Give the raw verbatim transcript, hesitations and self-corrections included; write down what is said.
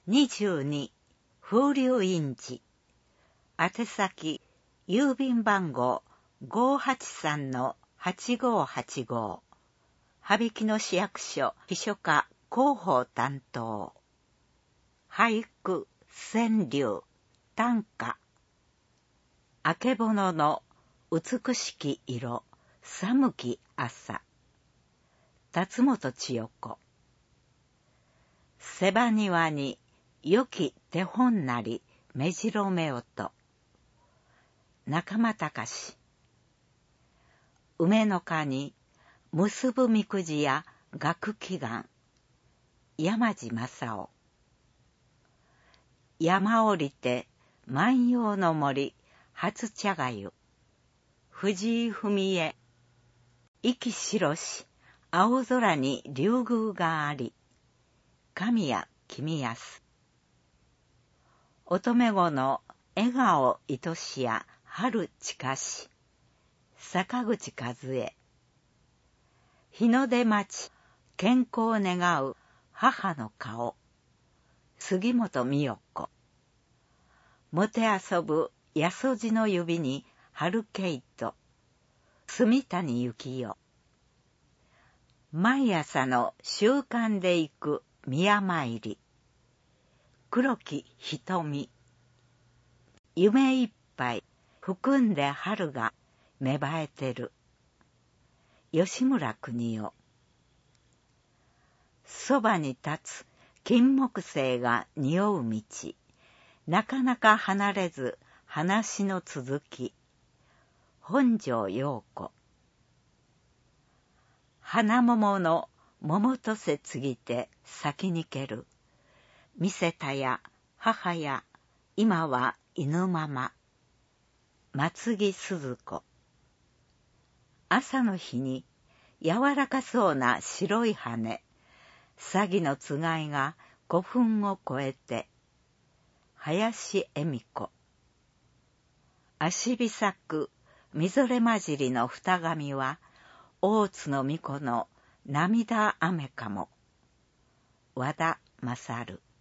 にじゅうに風流印字。宛先郵便番号 ごーはちさんのはちごーはちご。羽曳野市役所秘書課広報担当。俳句、川柳、短歌。あけぼのの美しき色、寒き朝。辰本千代子。せば庭によき手本なり目白めおと。中間隆。梅の花に結ぶみくじや学祈願。山地正夫。山降りて万葉の森初茶がゆ。藤井文江。意気白し青空に竜宮があり。神谷公康。乙女子の笑顔愛しや春近し。坂口和恵。日の出待ち健康を願う母の顔。杉本美代子。もてあそぶやそじの指に春毛糸。住谷幸代。毎朝の習慣で行く宮参り。黒木瞳。夢いっぱい含んで春が芽生えてる。吉村邦夫。そばに立つ金木犀が匂う道。なかなか離れず話の続き。本庄陽子。花桃の桃とせ継ぎて先にける。見せたや母や今は犬ママ。松木鈴子。朝の日に柔らかそうな白い羽。詐欺のつがいが古墳を越えて。林恵美子。足びさくみぞれまじりの二髪は大津の巫女の涙雨かも。和田勝。